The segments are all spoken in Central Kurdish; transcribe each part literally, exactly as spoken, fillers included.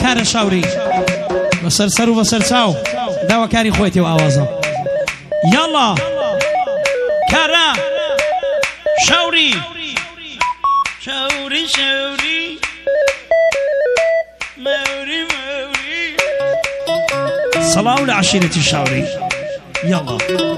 کارە شاوری بەسەر سەر و بەسەر چاو داواکاری خۆیتەوە ئاوازە یاڵا کارە شاوری شاوری شاوری موري موري صلاة لعشيرة الشاوري يلا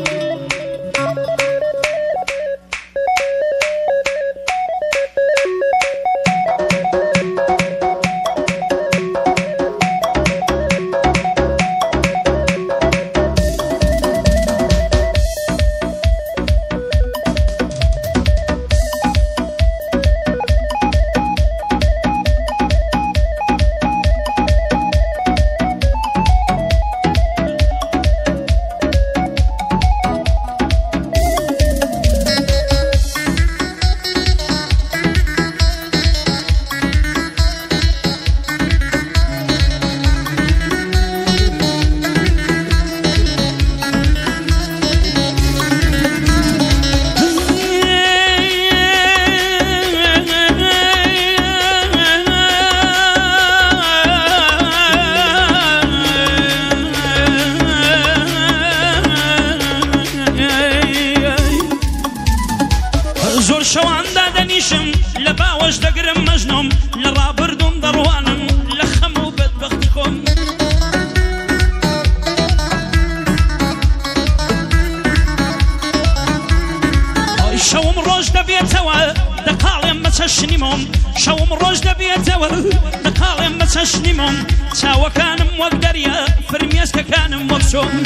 زور شوان دادنيشم لباوش دقرم مجنوم لرابردوم دروانم لخمو بدبختكم شوم روج دبيتوا دقالم متشنيمم شوم روج دبيتوا دقالم متشنيمم تاوا كانم وقدريا فرميسك كانم مبسوم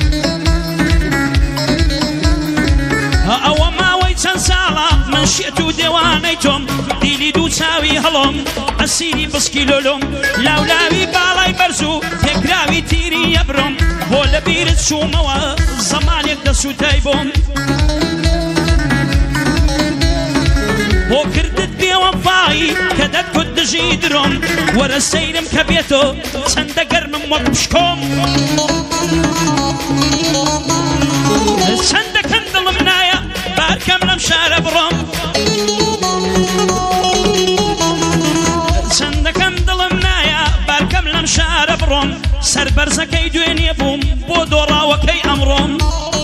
او ما ويتن سالا من شئتو ديوانيتم ديلي دو تاوي هلوم اسيري بسكيلولوم لاولاوي بالاي برزو تكراوي تيري يبرم بولا بيرت شوموا زمانك دسو تايبوم بو كردت بي وفاي كدت كد جيدرم ورا سيرم كبيتو سندقر من وقبشكم سندك اندل منايا باركم لمشار برم سندك اندل منايا باركم لمشار برم سر برزكي دويني بوم بو دورا وكي امرم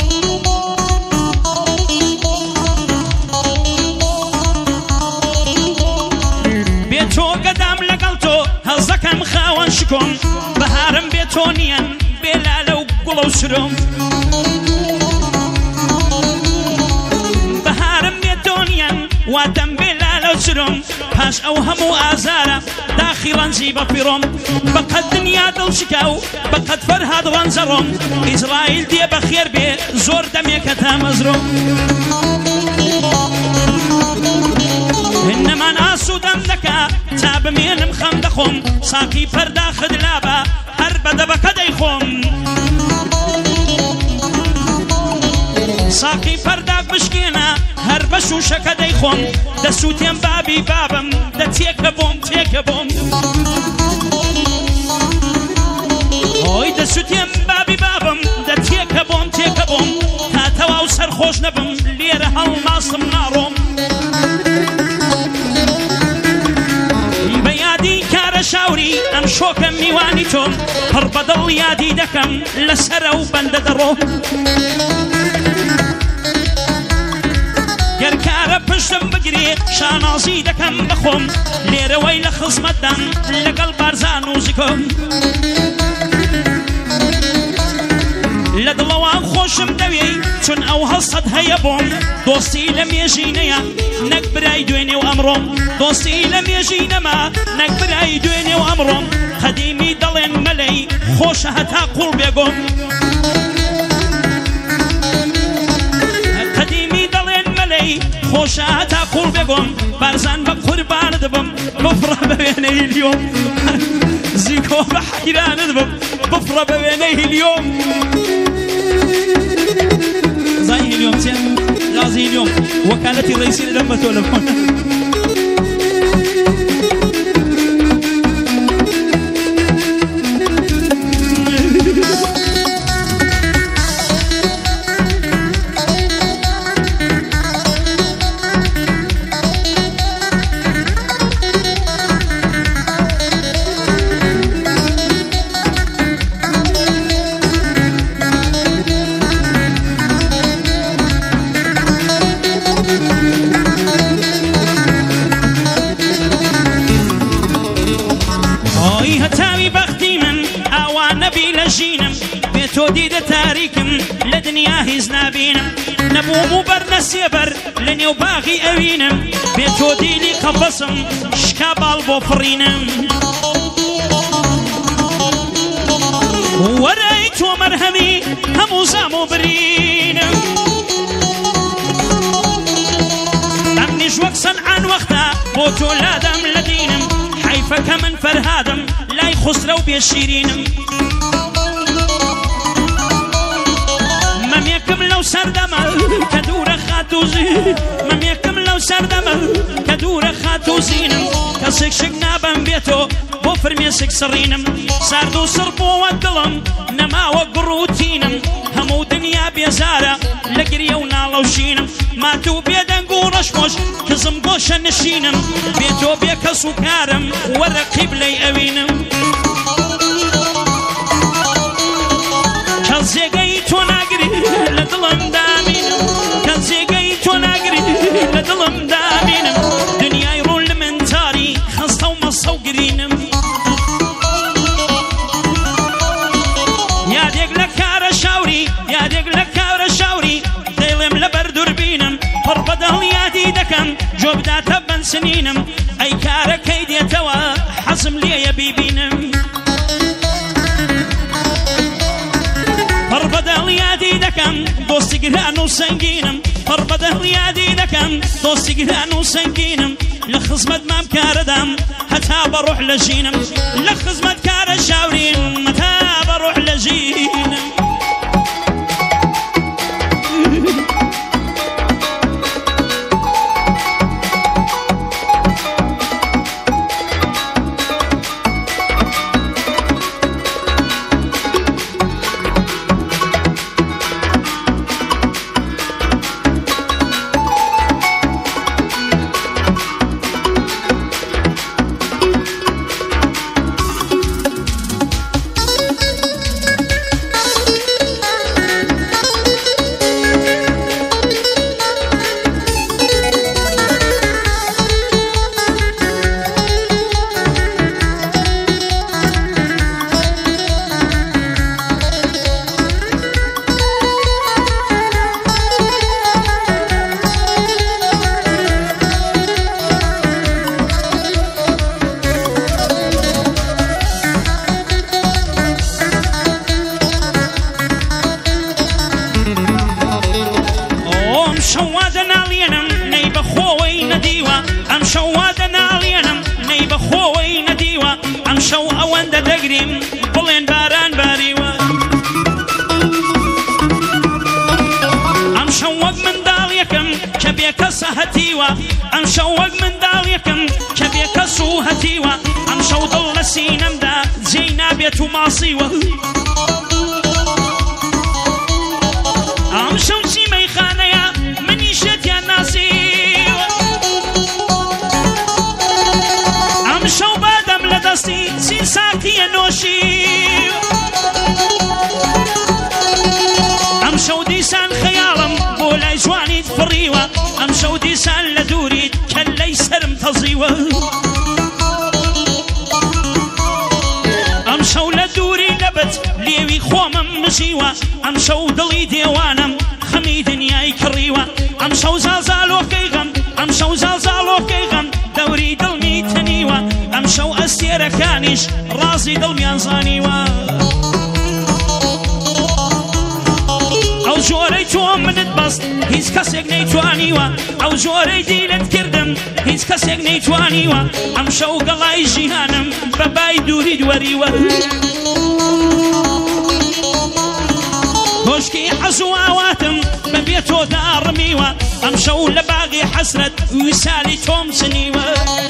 بيتو قدام لقلتو هزكم خاون شكم بهارم بيتونيا بلالو قلو سرم واتم بلالو سرم هاش او همو آزارة داخلا زيبا بيرم بقد دنيا دل شكاو بقد فرهاد وانزرم إسرائيل دي بخير بي زور دمي كتام ازرم إنما ناسو دم دكا تاب مين مخم دخم ساقي فردا خدلابا هرب دبكا ديخم ساقي فرداك مشكينا هر بشو شكا ديخون دا سوتين بابي بابم دا تيكا بوم تيكا بوم اوي دا سوتين بابي بابم دا تيكا بوم تيكا بوم هاتوا وسر خوش نبم ليرة هل ناصم نارم بيادي كار شاوري ام شوكم ميواني توم هربدل يادي دكم لسرو بند درو گرکاره پشتم بگیری شانازی دکم بخوم لیره ویل خزمتم لگل برزانوزی کم لدلوان خوشم دوی چون او هستد هیا بوم دوستی لمیجینه نک برای دوینی و امرم دوستی لمیجینه ما نک برای دوینی و امرم قدیمی دلین ملی خوش هتا قول بگم خوشات اقول بگم برزن با قربان دبم بفرح ببینه اليوم زيكو بحيران دبم بفرح ببینه اليوم زي اليوم تيم لازم اليوم وكالة الرئيسية لما تولفون لە دنیا هیچ نابینم نەبووم و بەرنەسێبەر لە نێو باغی ئەوینم بێ تۆ دیلی قەفەسم شکا باڵ بۆ فڕینم وەرای تۆ مەرهەمی هەموو زام و برینم ئەمنیش وەک سەنعان وەختە بۆ تۆ لادەم لە دینم حیفەکە من فەرهادم لای خوسرە و بێشیرینم مەمێکم لەو سەردەمە کە دوورە خات و زی مەمێکم لەو سەردەمە کە دوورە خات و زینم کەسێک شک نابەم بێتۆ بۆ فرمێسک سڕینم سارد و سڕ بۆوە دڵم نەماوە گڕ و تینم هەموو دنیا بێزارە لە گریە و ناڵە و شینم ماتوو بێدەنگ و ڕەشخۆش کزم گۆشە نشینم بێتۆ بێ کەس و کارم وەرە قیبلەی ئەوینم کەس جێگەی تۆ ناگری لە دڵم دامینم کەس جێگەی تۆ ناگری لە دڵم دامینم دنیای ڕوون لە من تاری خەستە و مەسە و گرینم یادێک لە کارە شاوری یادێک لە کارە شاوری دەیڵێم لە بەر دووربینم پڕ بەدڵ یادی دەکەم جۆ بداتە بەنسنینم ئەی کارەکەی دێتەوە حەزم لێیە بیبینم پڕ بەدڵ یادی دەکەم دۆستی گران و سەنگینم پڕ بەدڵ یادی دەکەم دۆستی گران و سەنگینم لە خزمەت مام کارەدام هەتا بە ڕوح لە ژینم لە خزمەت کارە شاوریم هەتا بە ڕوح لە ژینم ئەم شەو وەک منداڵ یەکەم کە بێکەس و هەتیوە ئەم شەو دڵ لە سینەمدا جێی نابێت و ماسیوە ئەم شەو چی مەیخانەیە منیشەتیان ناسیوە ئەم شەو بادەم لە دەستی چی ساقیە نۆشیوە ئەم شەو دیسان خەیاڵم بۆ لای جوانیت فڕیوە ئەم شەو دیسان لە دووریت کەللەی سەرم تەزیوە ئەم شەو لە دووری لەبت لێوی خۆمم مژیوە ئەم شەو دڵی دێوانم خەمی دنیای کڕیوە ئەم شەو زازالۆکەی غەم ئەم شەو زازالۆکەی غەم دەوری دڵمی تەنیوە ئەم شەو ئەستێرەکانیش ڕازی دڵمیان زانیوە ئەو ژۆرەی تۆ منت بەست هیچ کەسێک نەیتوانیوە ئەو ژۆرەی دیلت کردم هیچ کەسێک نەیتوانیوە ئەم شەو گەڵای ژیهانم بە بای دووری دووەریوە کۆشکی حەز و ئاواتم بەبێ تۆ داڕمیوە ئەم شەو لە باغی حەسرەت ویسالی تۆم چنیوە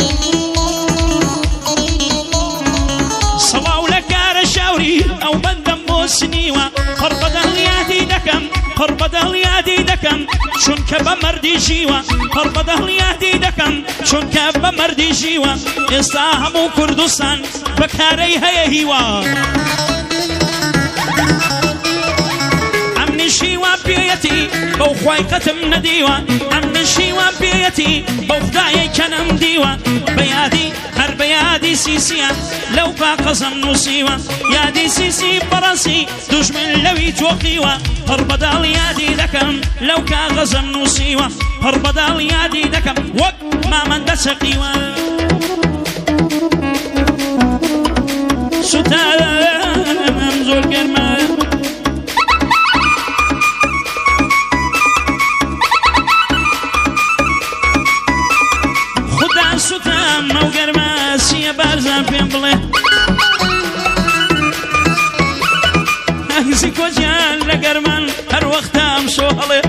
سەڵاو لە کارە شاوری ئەو بەندەم بۆ سنیوە پڕ بەدڵ یادی دەکەم پڕ بەدڵ یادی دەکەم چونکە بە مەردی ژیوە پڕ بەدڵ یادی دەکەم چونکە بە مەردی ژیوە ئێستا هەموو کوردستان بەکارەی هەیە هیوە ئەم نشیوە شيوان بيتي بوخواي قتم نديوة أمن شيوان بيتي بوخداي كنم ديوة بيادي هر بيادي سيسيا لو باقزم نسيوة يادي سيسي براسي دجمن لوي توقيوة هر بدال يادي ذكم لو كاغزم نسيوة هر بدال يادي ذكم وق ما من دسقيوة ستام زول كرمه خدا ستام مو كرمه سيا بارزان بين بله اهزي كوجان لقرمان هر وقتام شوهله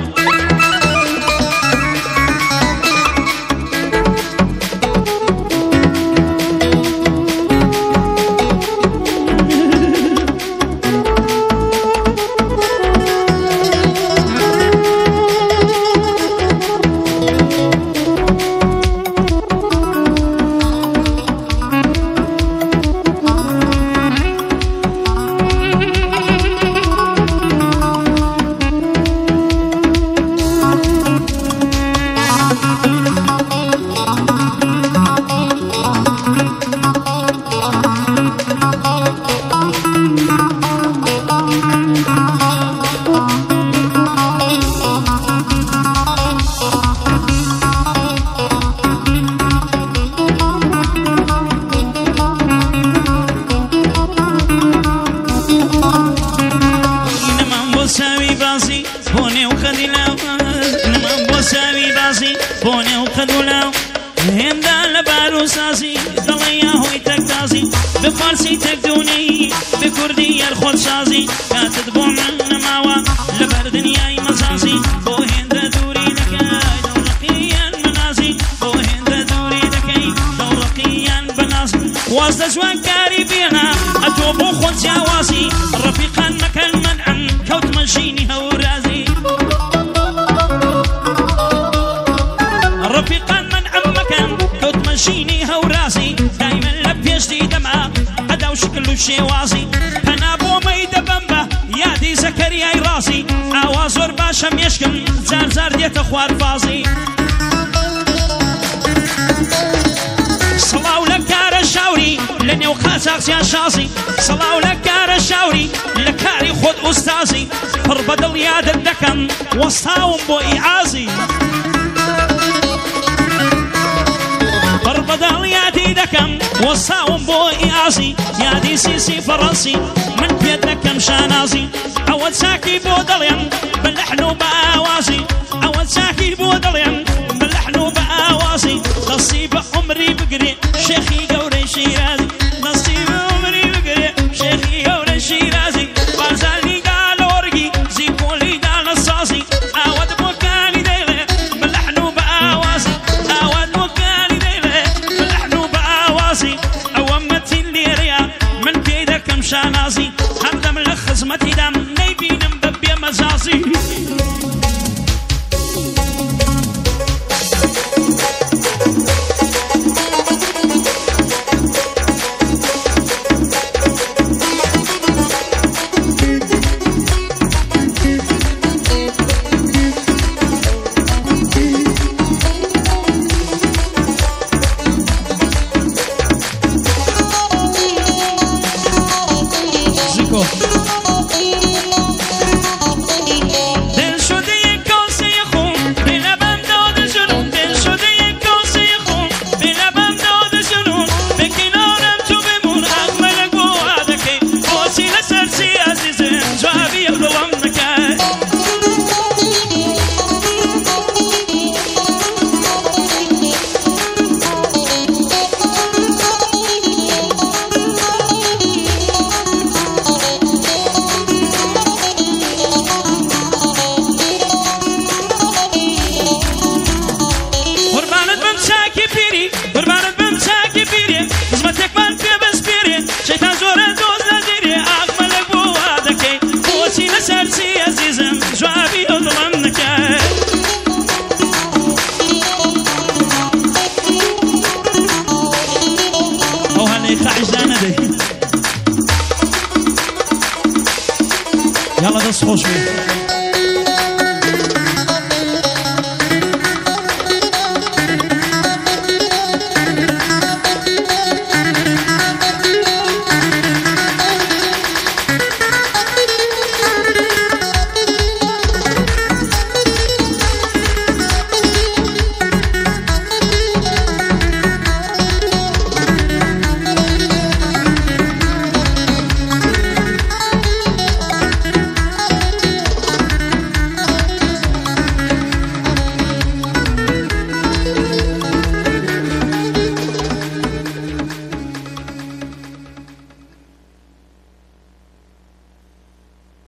بوني وخذولا هندا لبارو سازي ضليا هوي تكتازي بفارسي تكدوني بكردي الخود سازي كاتدبو من ماوا لبر دنياي مزازي بو هندا دوري لكاي دورقيا منازي بو هندا دوري لكاي دورقيا بنازي واسد زوان كاري بينا اتوبو خود سيوازي رفيقا مكان منعم كوت مجيني هورازي رفيقا من عمكن كنت مشيني هوراسي دايما لبيش دي دمعة أداو شكل شيوازي أنا بو ميدا بمبا يادي زكريا راسي أوازور باشم يشكم زار زار ديت أخوار فازي صلاو لكار الشاوري لني وخاساق يا شازي صلاو لكار الشاوري لكاري خود أستاذي فربدل ياد الدكم وسطاهم بو إعازي بربدال يادي دكم وصاوم بو إعازي يادي سيسي فرنسي من بيدكم شانازي عود ساكي بو دليم بلحنو بآوازي عود ساكي بو دليم بلحنو بآوازي نصيب عمري بقري شيخي قوري شيرازي نصيب عمري بقري شيخي قوري شيرازي بازالي قال ورقي زيكولي قال الصازي عود بوكالي ديلي بلحنو بآوازي عود بوكالي أومتي اللي ريا من بيدك مشانازي هردم لخزمتي دم نيبينم ببيا مزازي